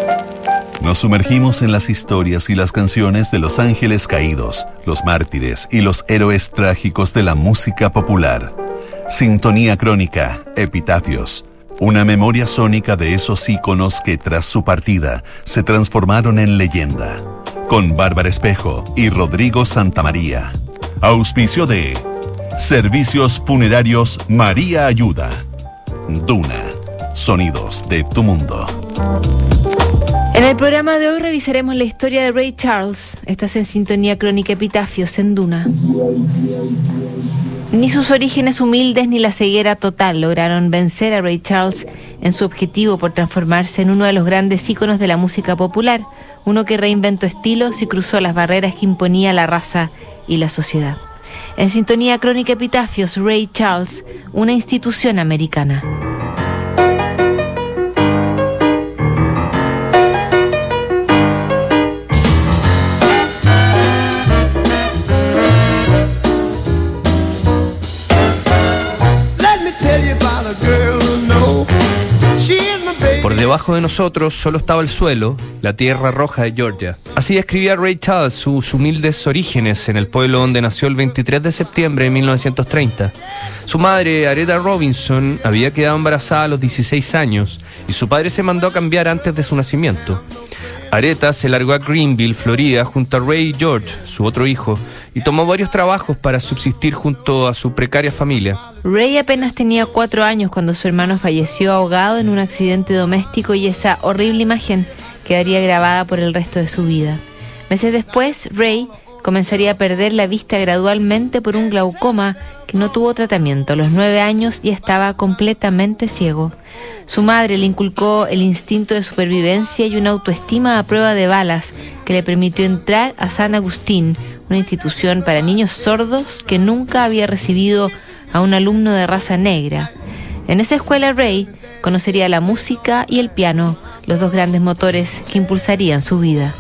Nos sumergimos en las historias y las canciones de los ángeles caídos, los mártires y los héroes trágicos de la música popular. Sintonía crónica, epitafios. Una memoria sónica de esos íconos que tras su partida se transformaron en leyenda. Con Bárbara Espejo y Rodrigo Santamaría. Auspicio de Servicios Funerarios María Ayuda. Duna. Sonidos de tu mundo. En el programa de hoy revisaremos la historia de Ray Charles. Estás en Sintonía Crónica Epitafios en Duna. Ni sus orígenes humildes ni la ceguera total lograron vencer a Ray Charles en su objetivo por transformarse en uno de los grandes íconos de la música popular, uno que reinventó estilos y cruzó las barreras que imponía la raza y la sociedad. En Sintonía Crónica Epitafios, Ray Charles, una institución americana. Por debajo de nosotros solo estaba el suelo, la tierra roja de Georgia. Así escribía Ray Charles sus humildes orígenes en el pueblo donde nació el 23 de septiembre de 1930. Su madre, Aretha Robinson, había quedado embarazada a los 16 años y su padre se mandó a cambiar antes de su nacimiento. Aretha se largó a Greenville, Florida, junto a Ray y George, su otro hijo, y tomó varios trabajos para subsistir junto a su precaria familia. Ray apenas tenía 4 años cuando su hermano falleció ahogado en un accidente doméstico y esa horrible imagen quedaría grabada por el resto de su vida. Meses después, Ray comenzaría a perder la vista gradualmente por un glaucoma que no tuvo tratamiento. A los 9 años ya estaba completamente ciego. Su madre le inculcó el instinto de supervivencia y una autoestima a prueba de balas que le permitió entrar a San Agustín, una institución para niños sordos que nunca había recibido a un alumno de raza negra. En esa escuela Ray conocería la música y el piano, los dos grandes motores que impulsarían su vida.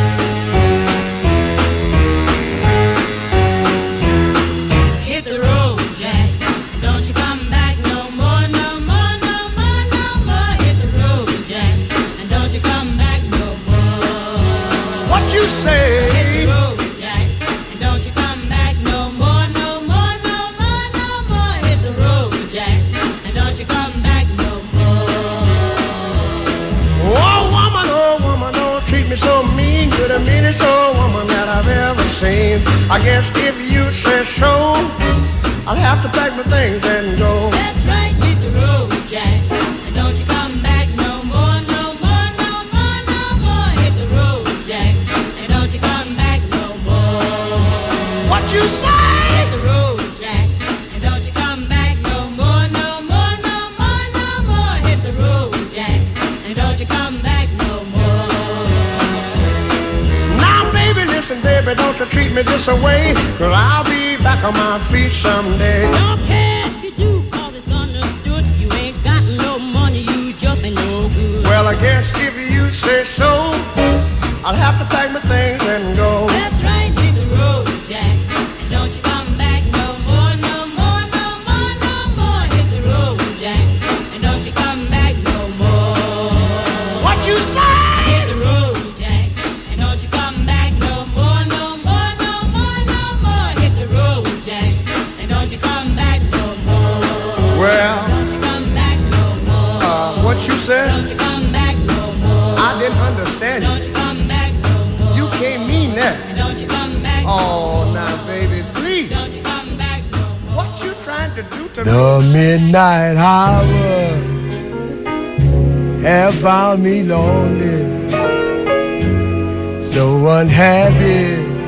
I guess if you say so, I'll have to pack my things and go. That's right, hit the road, Jack. And don't you come back no more, no more, no more, no more. Hit the road, Jack. And don't you come back no more. What you say? Hit the road, Jack. And don't you come back no more, no more, no more, no more. Hit the road, Jack. And don't you come back no more. Now, baby, listen, baby, don't you treat me this away, 'cause I'll be back on my feet someday. Don't care if you do, 'cause it's understood. You ain't got no money, you just ain't no good. Well, I guess if you say so, I'll have to pack my things and go. That's right, hit the road, Jack. And don't you come back no more, no more, no more, no more. Hit the road, Jack. And don't you come back no more. What you say? Hit the road, Jack. And don't you come back no more, no more, no more, no more. Hit the road, Jack. And don't you come back no more. Well, Don't you come back no more. what you said? Don't you come back no more. I didn't understand Don't you. you come back no more. You can't mean that. And don't you come back Oh, now, baby, please. Don't you come back no more. What you trying to do to me? The midnight hour have found me lonely, so unhappy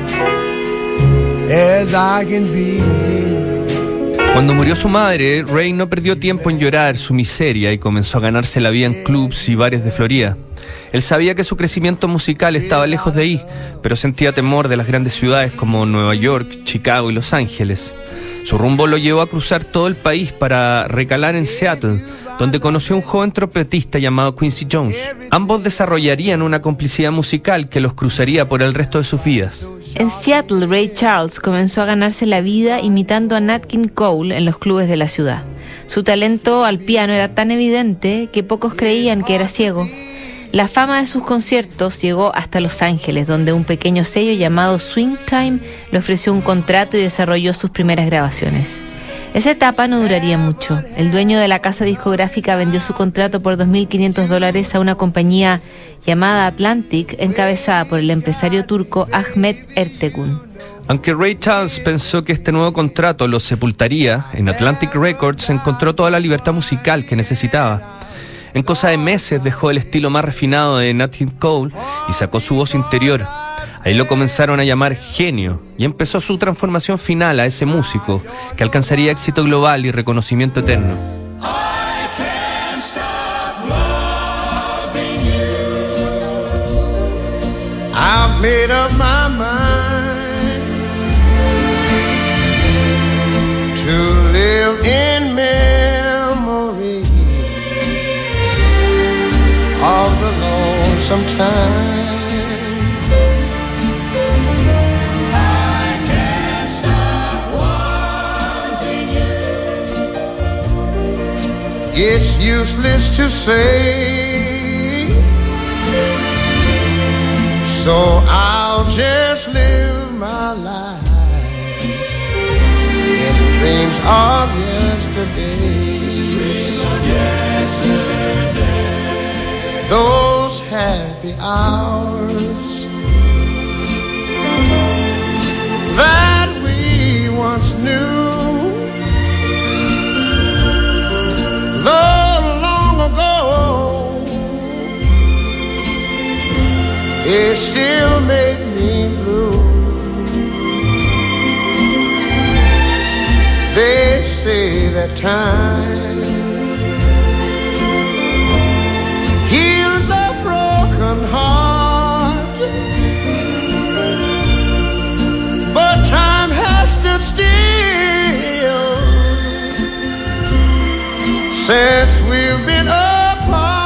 as I can be. Cuando murió su madre, Ray no perdió tiempo en llorar su miseria y comenzó a ganarse la vida en clubs y bares de Florida. Él sabía que su crecimiento musical estaba lejos de ahí, pero sentía temor de las grandes ciudades como Nueva York, Chicago y Los Ángeles. Su rumbo lo llevó a cruzar todo el país para recalar en Seattle, donde conoció a un joven trompetista llamado Quincy Jones. Ambos desarrollarían una complicidad musical que los cruzaría por el resto de sus vidas. En Seattle, Ray Charles comenzó a ganarse la vida imitando a Nat King Cole en los clubes de la ciudad. Su talento al piano era tan evidente que pocos creían que era ciego. La fama de sus conciertos llegó hasta Los Ángeles, donde un pequeño sello llamado Swing Time le ofreció un contrato y desarrolló sus primeras grabaciones. Esa etapa no duraría mucho. El dueño de la casa discográfica vendió su contrato por $2.500 a una compañía llamada Atlantic, encabezada por el empresario turco Ahmet Ertegun. Aunque Ray Charles pensó que este nuevo contrato lo sepultaría, en Atlantic Records encontró toda la libertad musical que necesitaba. En cosa de meses dejó el estilo más refinado de Nat King Cole y sacó su voz interior. Ahí lo comenzaron a llamar genio y empezó su transformación final a ese músico que alcanzaría éxito global y reconocimiento eterno. I've made up my mind to live in memories of the lonesome time. I can't stop wanting you. It's useless to say, so I'll just live my life in dreams of yesterday. Those happy hours that we once knew, long ago, it still make me blue. They say that time heals a broken heart, but time has stood still since we've been apart.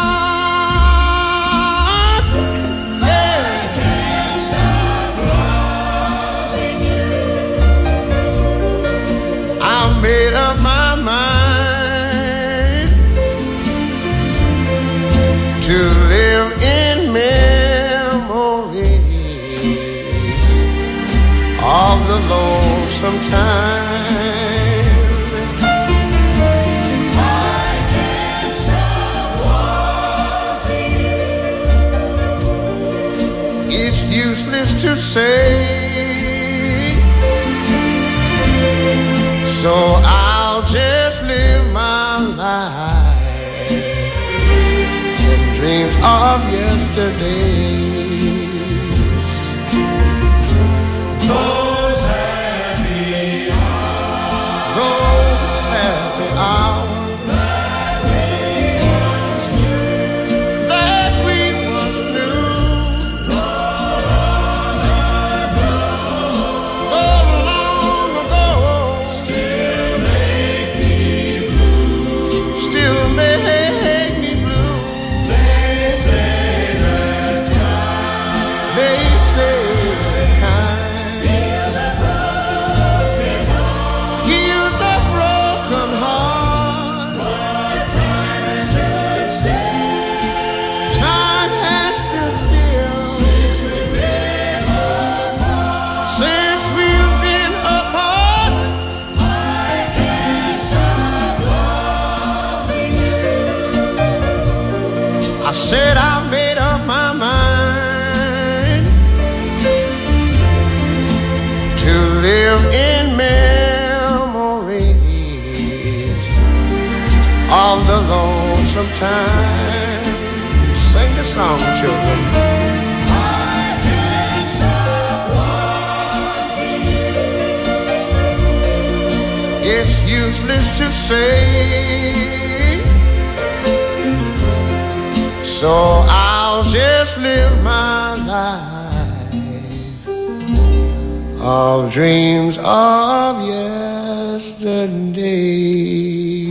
Made up my mind to live in memories of the lonesome time. I can't stop wanting you. It's useless to say, so I'll just live my life in dreams of yesterdays. Those happy hours, those happy hours that we once knew, long ago, still make me blue. They say that time heals a broken heart, but time has stood still. Time has stood still since we've been apart. I can't stop loving you. I said I made up my mind to live in memories of the lonesome time. Sing the song, children. I can't stop wanting you. It's useless to say, so I'll just live my life of dreams of yesterday.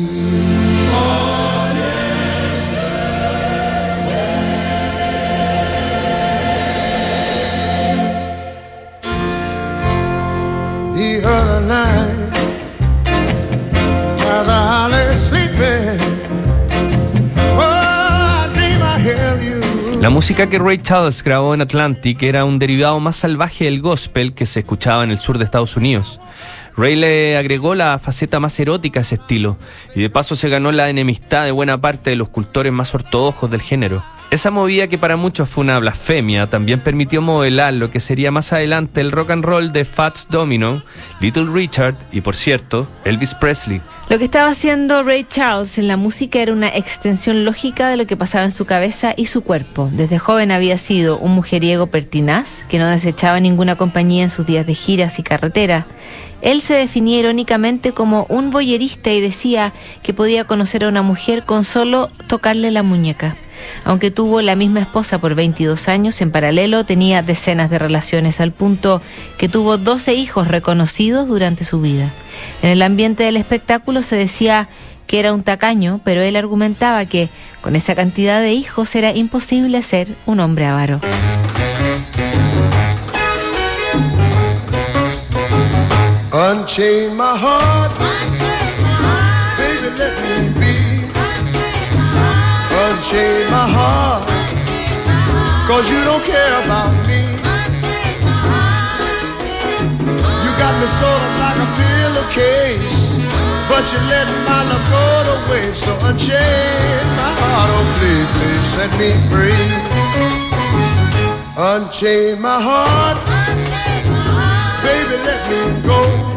The other night, as I lay sleeping, oh, I dream I held you La música que Ray Charles grabó en Atlantic era un derivado más salvaje del gospel que se escuchaba en el sur de Estados Unidos. Ray le agregó la faceta más erótica a ese estilo y de paso se ganó la enemistad de buena parte de los cultores más ortodoxos del género. Esa movida, que para muchos fue una blasfemia, también permitió modelar lo que sería más adelante el rock and roll de Fats Domino, Little Richard y, por cierto, Elvis Presley. Lo que estaba haciendo Ray Charles en la música era una extensión lógica de lo que pasaba en su cabeza y su cuerpo. Desde joven había sido un mujeriego pertinaz que no desechaba ninguna compañía en sus días de giras y carretera. Él se definía irónicamente como un voyerista y decía que podía conocer a una mujer con solo tocarle la muñeca. Aunque tuvo la misma esposa por 22 años, en paralelo tenía decenas de relaciones, al punto que tuvo 12 hijos reconocidos durante su vida. En el ambiente del espectáculo se decía que era un tacaño, pero él argumentaba que con esa cantidad de hijos era imposible ser un hombre avaro. Unchain my heart, baby, let me be. Unchain my heart, 'cause you don't care about me. You got me sort of like a pillowcase, but you let my love go to waste. So unchain my heart, oh please, please set me free. Unchain my heart, baby, let me go.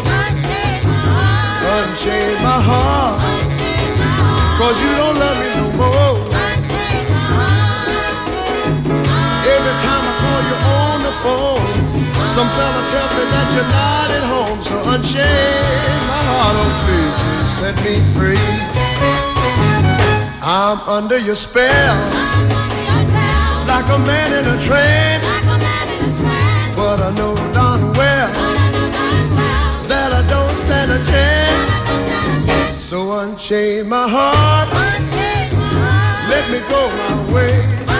Unchain my heart, 'cause you don't love me no more. Every time I call you on the phone, some fella tells me that you're not at home. So unchain my heart, oh please, please set me free. I'm under your spell, like a man in a trance. But I know darn well that I don't stand a chance. So unchain my heart, let me go my way.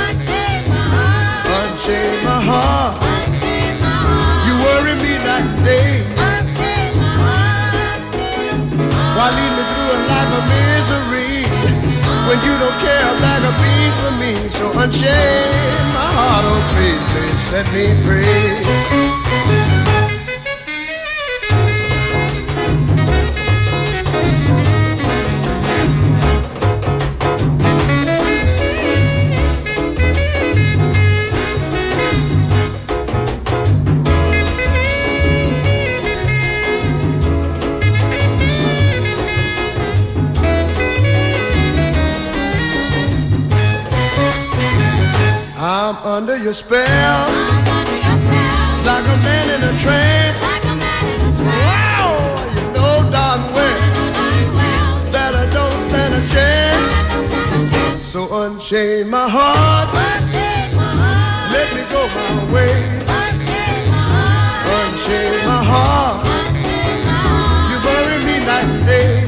Unchain my heart, you worry me night and day. Why lead me through a life of misery when you don't care a bag of beans for me? So unchain my heart, oh please, please set me free. I'm under your spell, like a man in a trance. Wow, you know darn well that I don't stand a chance. So unchain my heart, let me go my way. Unchain my heart, you bury me night and day.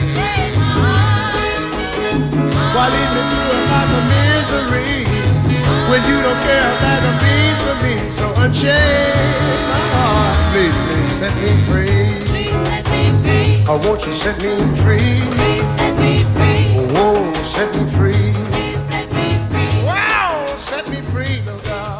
Why lead me through a life of misery when you don't care about the beans for me? So unchain my heart, please, please set me free. Please set me free. I want you set me free. Please set me free. Oh, set me free. Please set me free. Wow, set me free, little girl.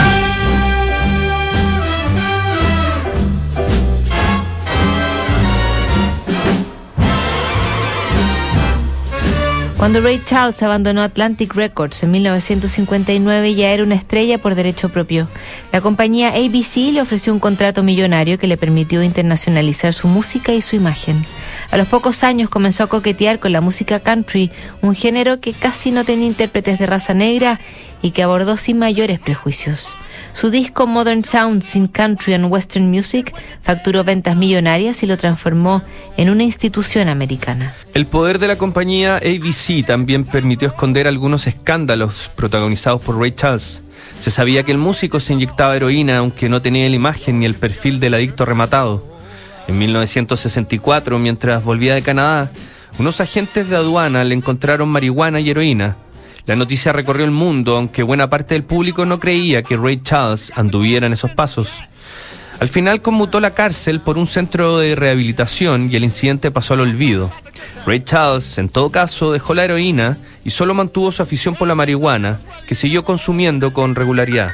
Cuando Ray Charles abandonó Atlantic Records en 1959, ya era una estrella por derecho propio. La compañía ABC le ofreció un contrato millonario que le permitió internacionalizar su música y su imagen. A los pocos años comenzó a coquetear con la música country, un género que casi no tenía intérpretes de raza negra y que abordó sin mayores prejuicios. Su disco Modern Sounds in Country and Western Music facturó ventas millonarias y lo transformó en una institución americana. El poder de la compañía ABC también permitió esconder algunos escándalos protagonizados por Ray Charles. Se sabía que el músico se inyectaba heroína, aunque no tenía la imagen ni el perfil del adicto rematado. En 1964, mientras volvía de Canadá, unos agentes de aduana le encontraron marihuana y heroína. La noticia recorrió el mundo, aunque buena parte del público no creía que Ray Charles anduviera en esos pasos. Al final conmutó la cárcel por un centro de rehabilitación y el incidente pasó al olvido. Ray Charles, en todo caso, dejó la heroína y solo mantuvo su afición por la marihuana, que siguió consumiendo con regularidad.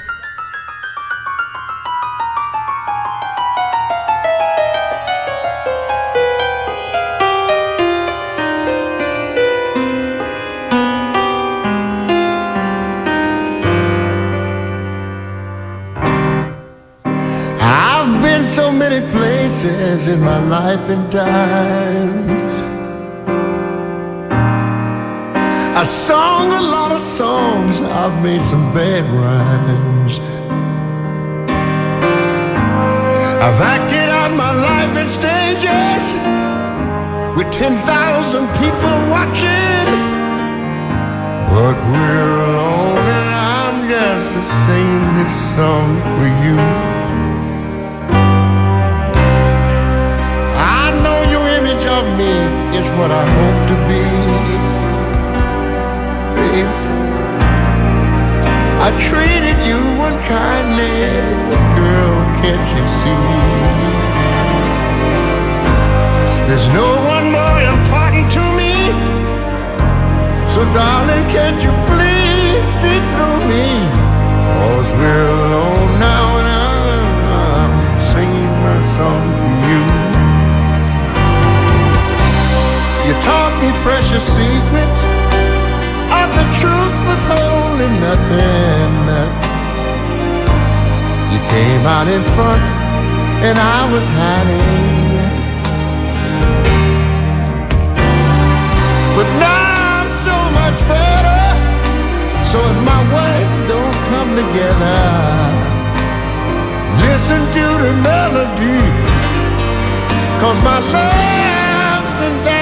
So many places in my life and time. I sung a lot of songs, I've made some bad rhymes. I've acted out my life in stages with 10,000 people watching. But we're alone and I'm just singing this song for you. Of me is what I hope to be, baby. I treated you unkindly, but girl, can't you see? There's no one more important to me. So darling, can't you please see through me? 'Cause we're alone now and I'm singing my song for you. You taught me precious secrets of the truth withholding nothing. You came out in front and I was hiding. But now I'm so much better. So if my words don't come together, listen to the melody, 'cause my love's in there.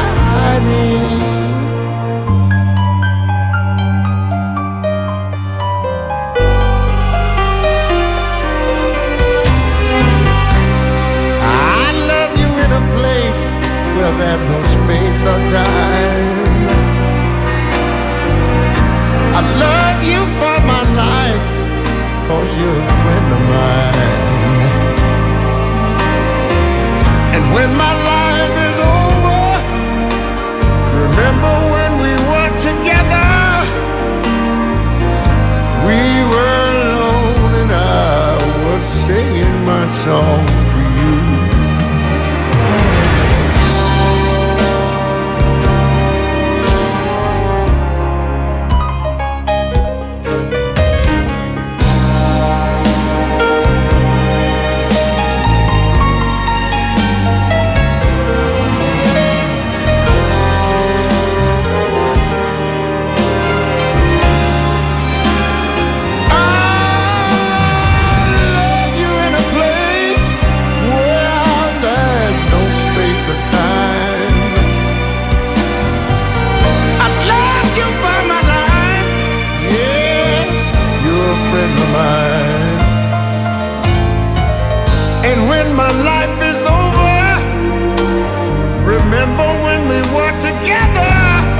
I love you in a place where there's no space or time. I love you for my life, 'cause you're a friend of mine. And when my life is over, remember when we were together? We were alone and I was singing my song for you. And when my life is over, remember when we were together?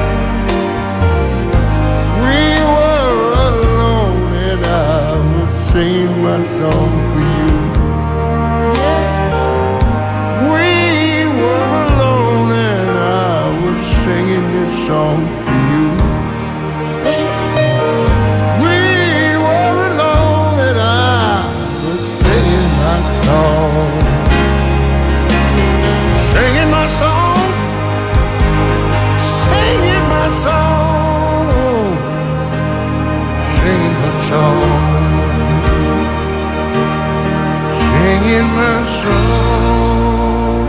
We were alone and I was singing my song for you. Yes, we were alone and I was singing this song for you. Singing my song, singing my song, singing my song, singing my song.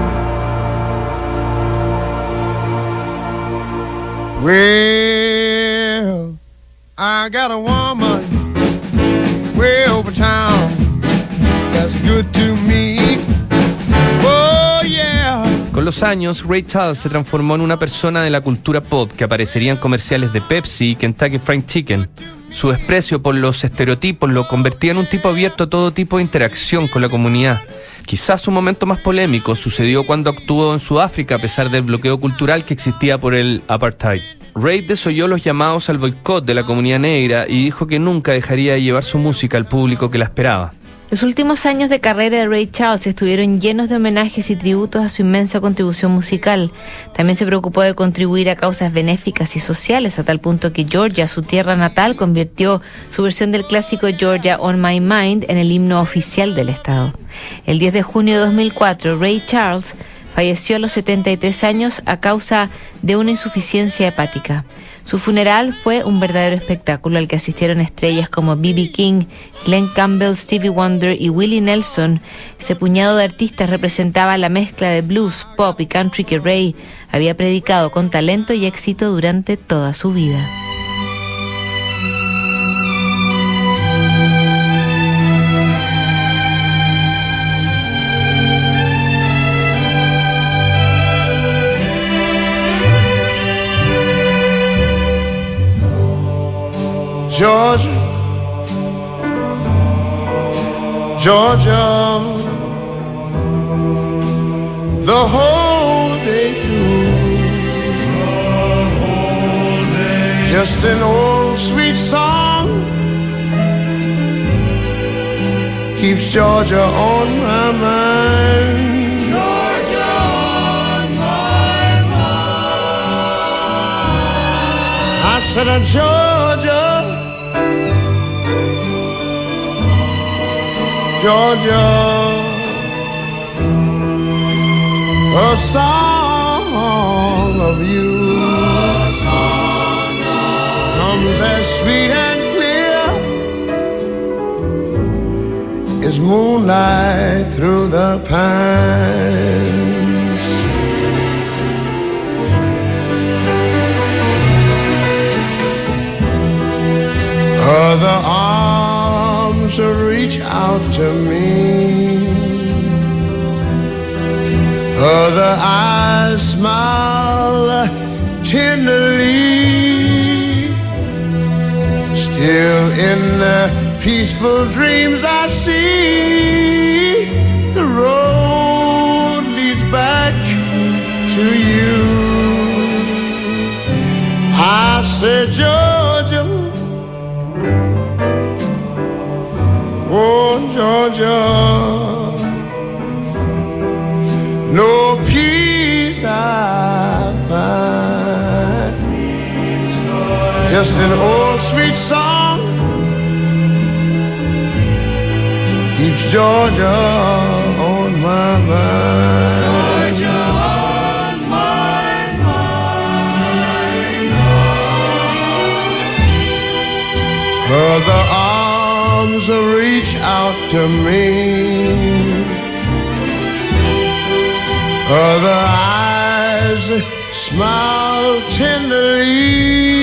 Well, I got a woman way over town that's good to me. Oh yeah. Con los años, Ray Charles se transformó en una persona de la cultura pop que aparecería en comerciales de Pepsi y Kentucky Fried Chicken. Su desprecio por los estereotipos lo convertía en un tipo abierto a todo tipo de interacción con la comunidad. Quizás su momento más polémico sucedió cuando actuó en Sudáfrica a pesar del bloqueo cultural que existía por el apartheid. Ray desoyó los llamados al boicot de la comunidad negra y dijo que nunca dejaría de llevar su música al público que la esperaba. Los últimos años de carrera de Ray Charles estuvieron llenos de homenajes y tributos a su inmensa contribución musical. También se preocupó de contribuir a causas benéficas y sociales, a tal punto que Georgia, su tierra natal, convirtió su versión del clásico Georgia on My Mind en el himno oficial del estado. El 10 de junio de 2004, Ray Charles falleció a los 73 años a causa de una insuficiencia hepática. Su funeral fue un verdadero espectáculo al que asistieron estrellas como B.B. King, Glenn Campbell, Stevie Wonder y Willie Nelson. Ese puñado de artistas representaba la mezcla de blues, pop y country que Ray había predicado con talento y éxito durante toda su vida. Georgia, Georgia, the whole day through, just an old sweet song keeps Georgia on my mind. Georgia on my mind. I said, Georgia, Georgia, a song of you comes as sweet and clear as moonlight through the pines. Other arms reach out to me, other eyes smile tenderly. Still in the peaceful dreams I see, the road leads back to you. I said, Georgia, oh, Georgia, no peace I find, just an old sweet song keeps Georgia on my mind. Georgia on my mind. Other arms reach out to me, other eyes smile tenderly.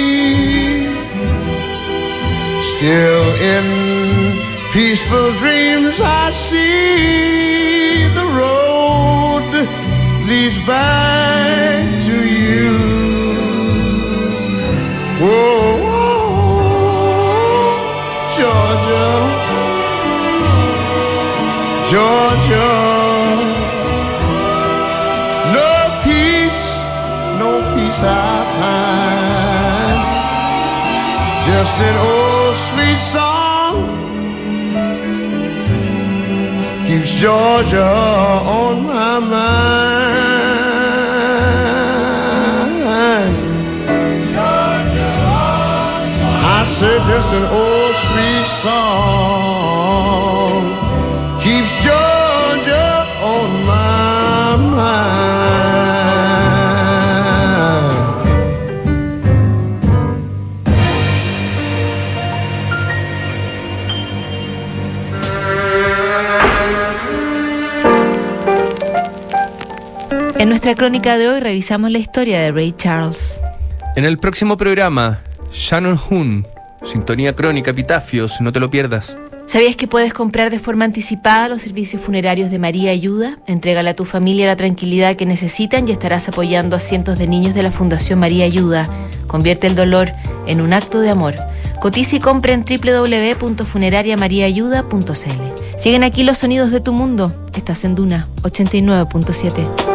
Still in peaceful dreams I see, the road leads back to you. Whoa, Georgia, Georgia, no peace I find, just an old sweet song keeps Georgia on my mind. Georgia on my mind. I said just an old sweet song keeps Georgia on my mind. En nuestra crónica de hoy revisamos la historia de Ray Charles. En el próximo programa, Shannon Hoon, Sintonía Crónica, Epitafios, no te lo pierdas. ¿Sabías que puedes comprar de forma anticipada los servicios funerarios de María Ayuda? Entrégale a tu familia la tranquilidad que necesitan y estarás apoyando a cientos de niños de la Fundación María Ayuda. Convierte el dolor en un acto de amor. Cotiza y compra en www.funerariamariaayuda.cl. Siguen aquí los sonidos de tu mundo. Estás en Duna 89.7.